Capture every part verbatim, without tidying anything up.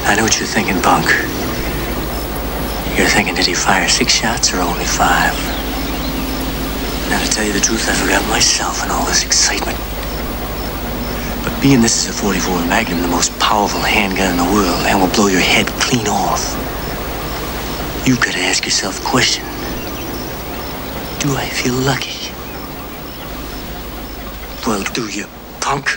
I know what you're thinking, punk. You're thinking, did he fire six shots or only five? Now, to tell you the truth, I forgot myself in all this excitement. But being this is a forty-four Magnum, the most powerful handgun in the world, and will blow your head clean off, you've got to ask yourself a question. Do I feel lucky? Well, do you, punk?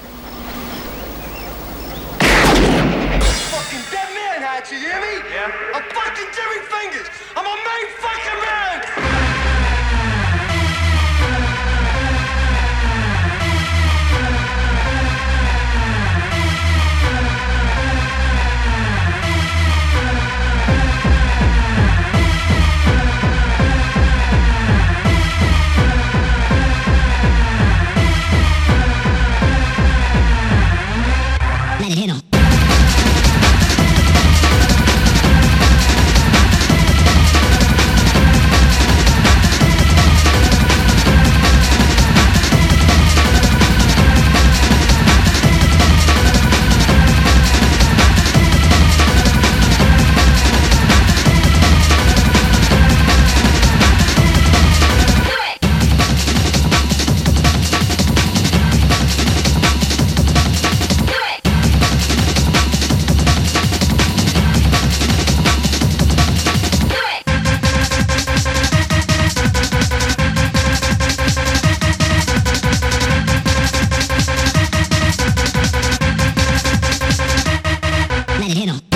Fucking dead man, Hatch, you hear me? Yeah. I'm fucking Jerry Fingers. I'm a main fucking man. Let it hit him. Let it hit him.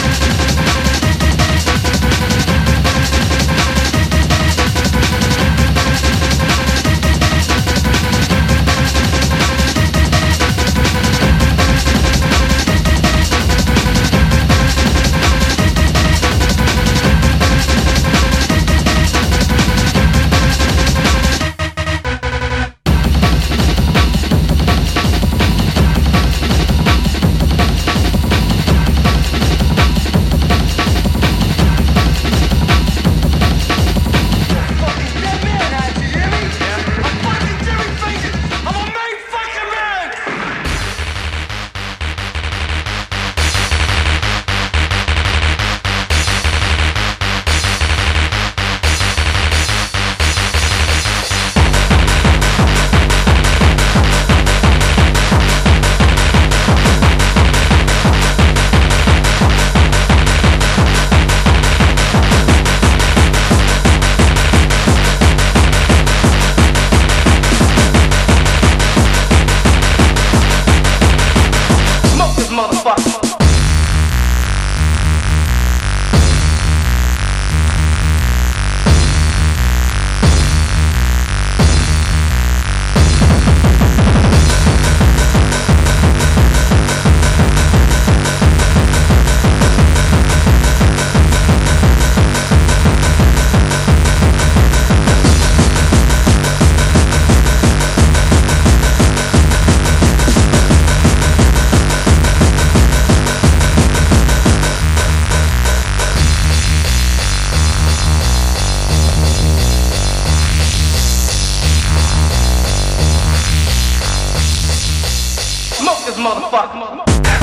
Motherfucker.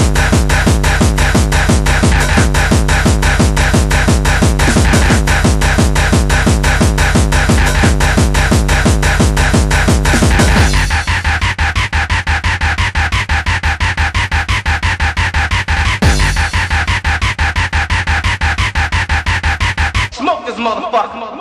Smoke this motherfucker.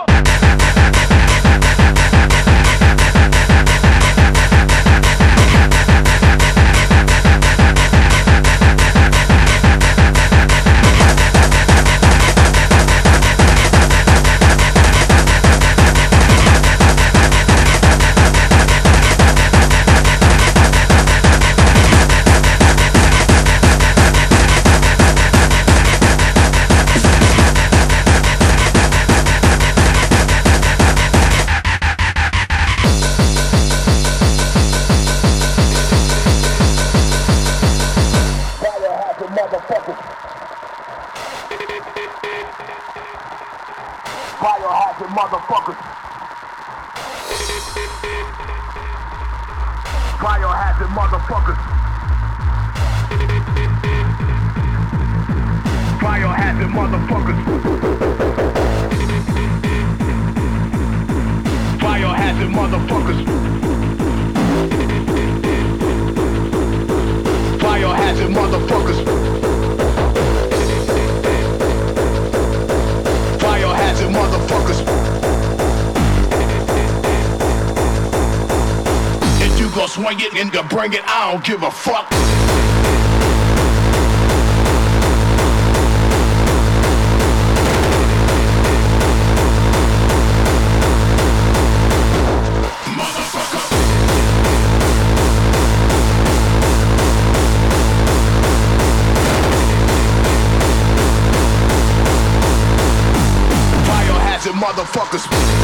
Biohazard motherfuckers. Biohazard motherfuckers. motherfuckers. Biohazard motherfuckers. Biohazard motherfuckers. Biohazard motherfuckers. If you gon' swing it and go bring it, I don't give a fuck. Motherfuckers.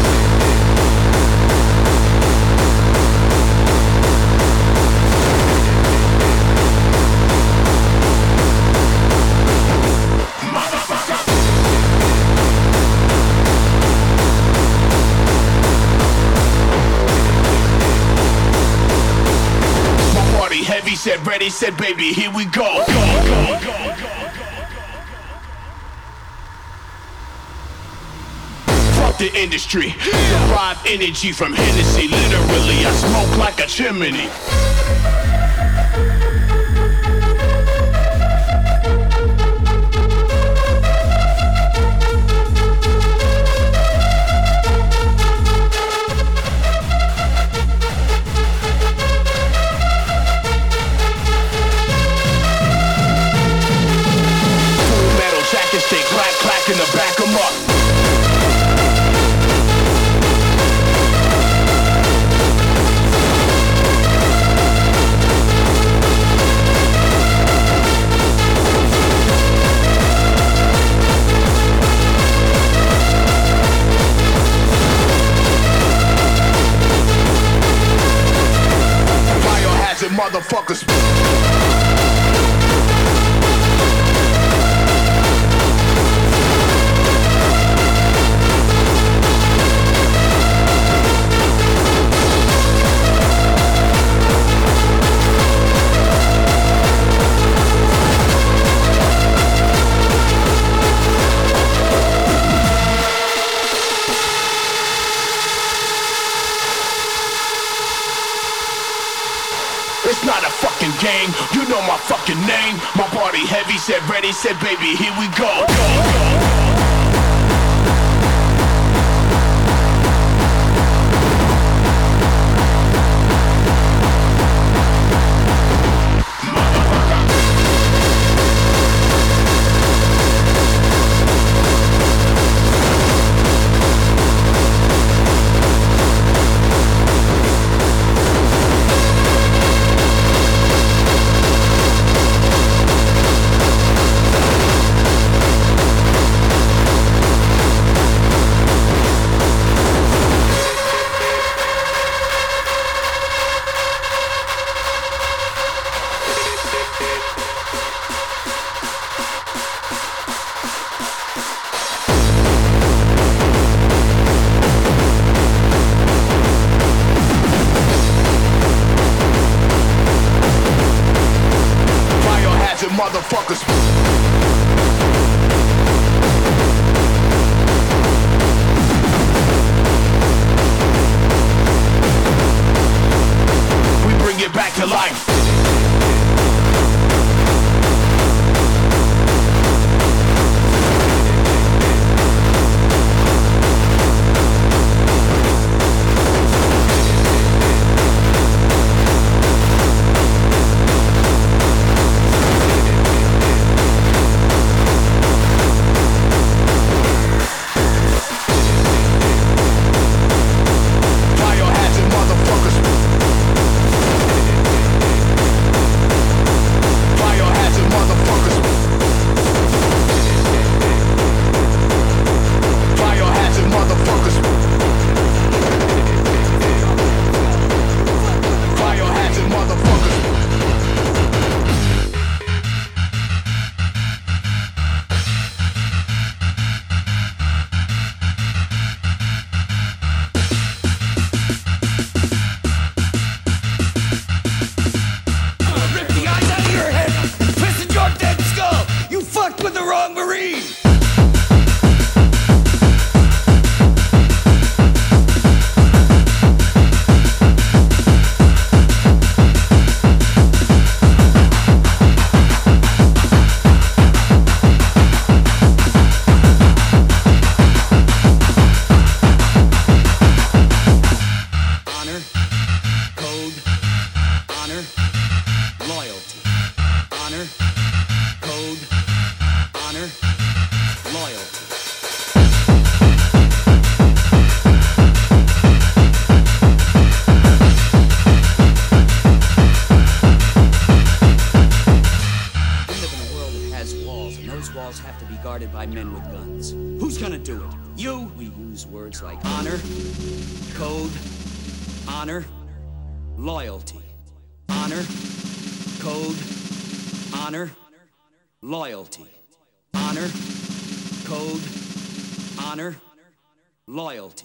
My party heavy, said ready, said baby, here we go. Go, go, go, go. The industry, derive energy from Hennessy. Literally, I smoke like a chimney. Full metal jackets, they clack, clack in the back of 'em up. Motherfuckers. It's not a fucking game, you know my fucking name. My party heavy, said ready, said baby, here we go. Go, go. Motherfuckers. We bring it back to life. With the wrong Marine! code, honor, loyalty. We live in a world that has walls, and those walls have to be guarded by men with guns. Who's gonna do it? You? We use words like honor, code, honor, loyalty. Honor, code, honor, loyalty. Honor, code, honor, loyalty.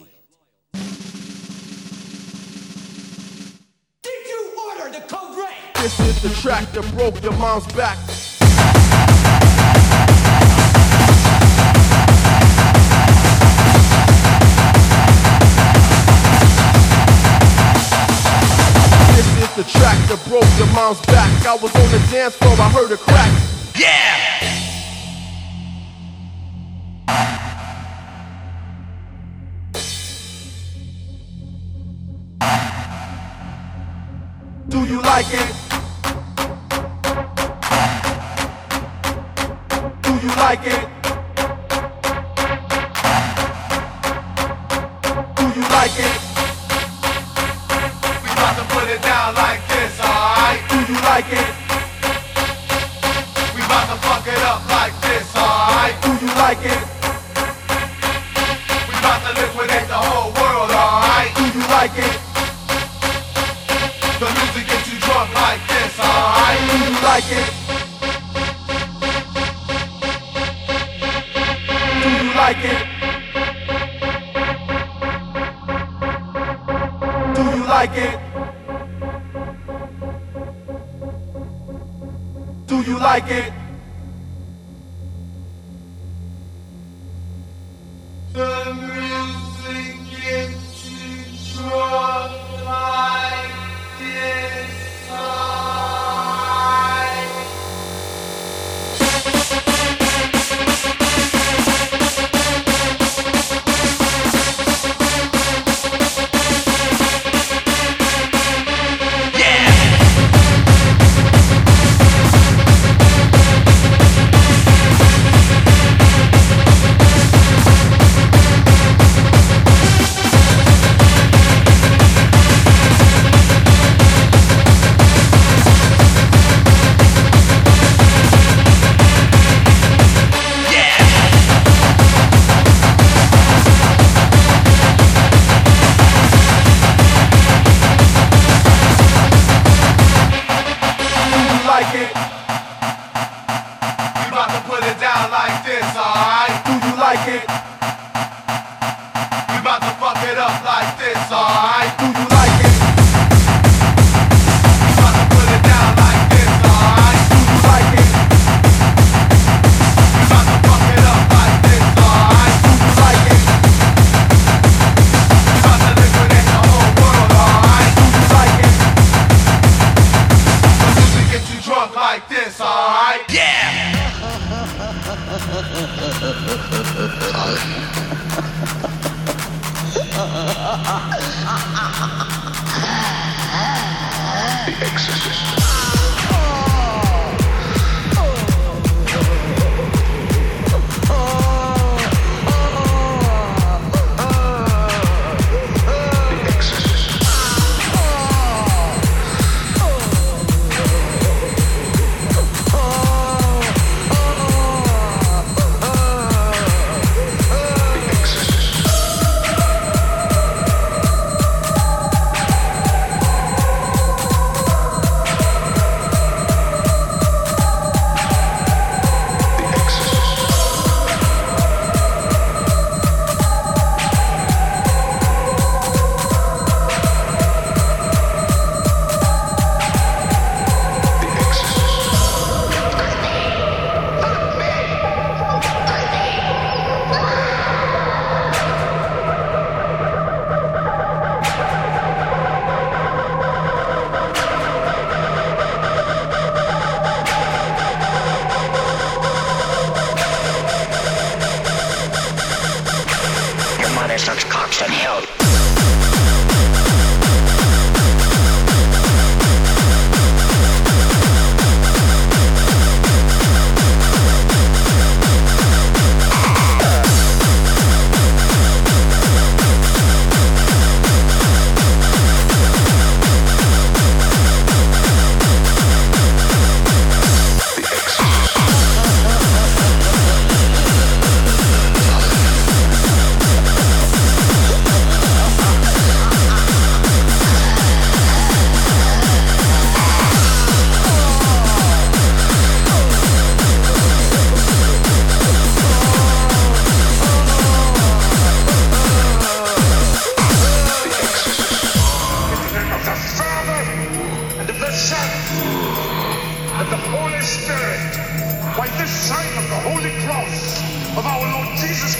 Did you order the code red? This is the track that broke your mom's back. The track that broke your mom's back. I was on the dance floor, I heard a crack. Yeah! Do you like it? Do you like it? Do you like it? Put it down like this, alright? Do you like it? We bout to fuck it up like this, alright? Do you like it? We bout to liquidate the whole world, alright? Do you like it? The music gets you drunk like this, alright? Do you like it? Do you like it? Do you like it? Do you like it? The music gets you drunk like this, alright?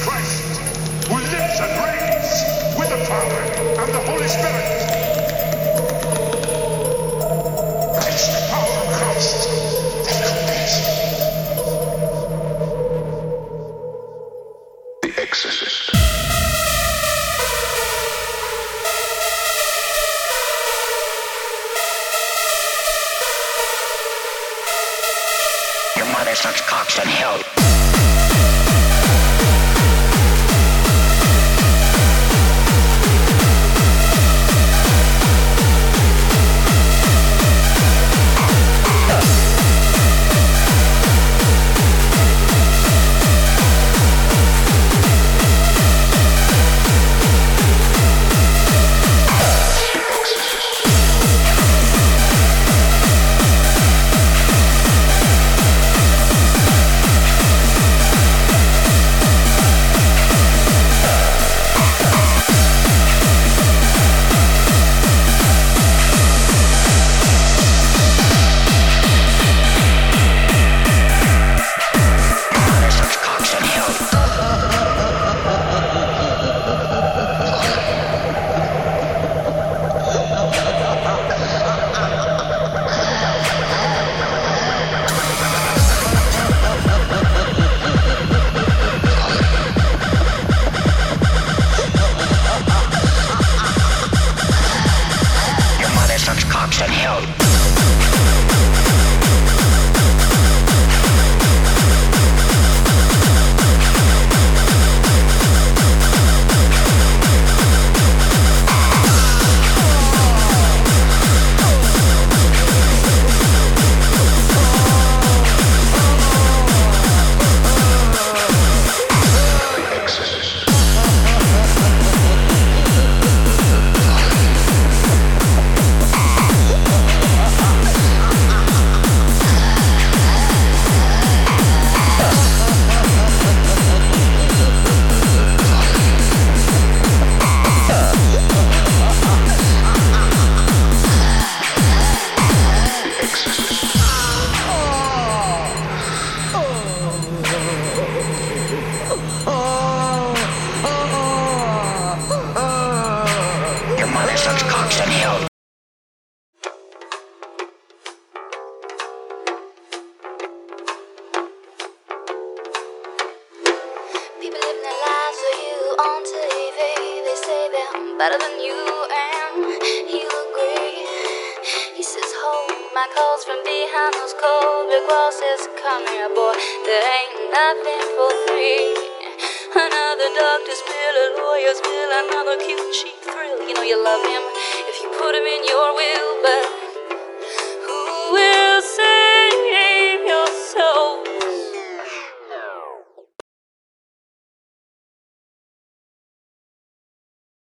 Christ, who lives and reigns with the Father and the Holy Spirit. It's the power of Christ that compels me. The Exorcist. Your mother sucks cocks in hell. Better than you, and he'll agree. He says, hold my calls from behind those cold brick walls. Says, come here, boy, there ain't nothing for free. Another doctor's bill, a lawyer's bill, another cute cheap thrill. You know you love him if you put him in your will, but